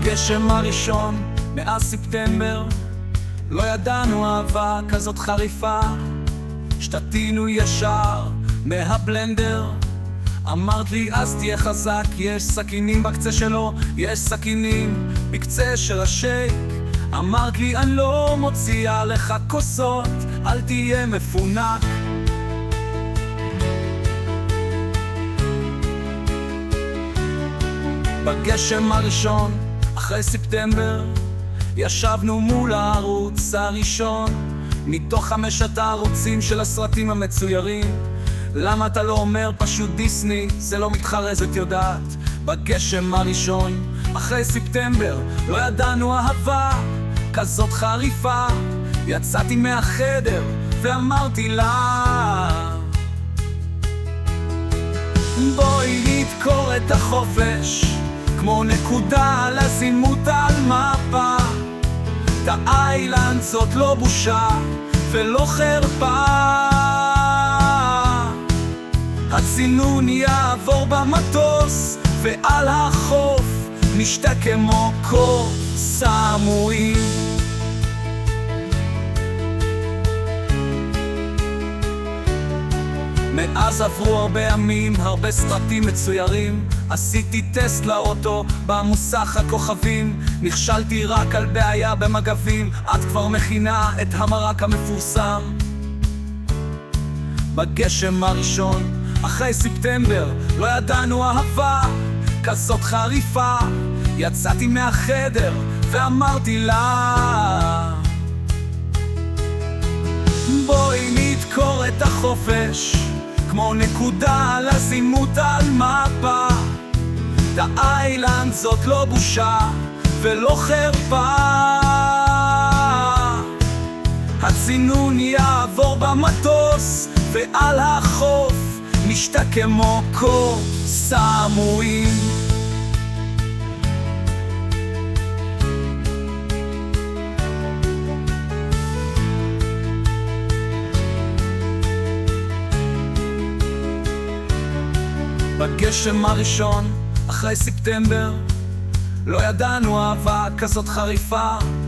בגשם הראשון מאז ספטמבר לא ידענו אהבה כזאת חריפה. שתתינו ישר מהבלנדר. אמרת לי אז תהיה חזק, יש סכינים בקצה שלו, יש סכינים בקצה של השייק. אמרת לי אני לא מוציאה לך כוסות, אל תהיה מפונק. בגשם הראשון אחרי ספטמבר ישבנו מול הערוץ הראשון מתוך 5 הערוצים של הסרטים המצוירים. למה אתה לא אומר פשוט דיסני? זה לא מתחרז, את יודעת. בגשם הראשון אחרי ספטמבר לא ידענו אהבה כזאת חריפה. יצאתי מהחדר ואמרתי לה בואי נדקור את החופש כמו נקודה על הזימות על מפה. את האיילנד זאת לא בושה ולא חרפה. הצינון יעבור במטוס ועל החוף נשתה כמו קוסמואים. מאז עברו הרבה ימים, הרבה סרטים מצוירים. עשיתי טסט לאוטו במוסך הכוכבים. נכשלתי רק על בעיה במגבים. את כבר מכינה את המרק המפורסם. בגשם הראשון אחרי ספטמבר לא ידענו אהבה כזאת חריפה. יצאתי מהחדר ואמרתי לה בואי נדקור את החופש כמו נקודה על הזימות על מפה. את האיילנד זאת לא בושה ולא חרפה. הצינון יעבור במטוס ועל החוף נשתה כמו קוסמואים. בגשם הראשון אחרי ספטמבר לא ידענו אהבה כזאת חריפה.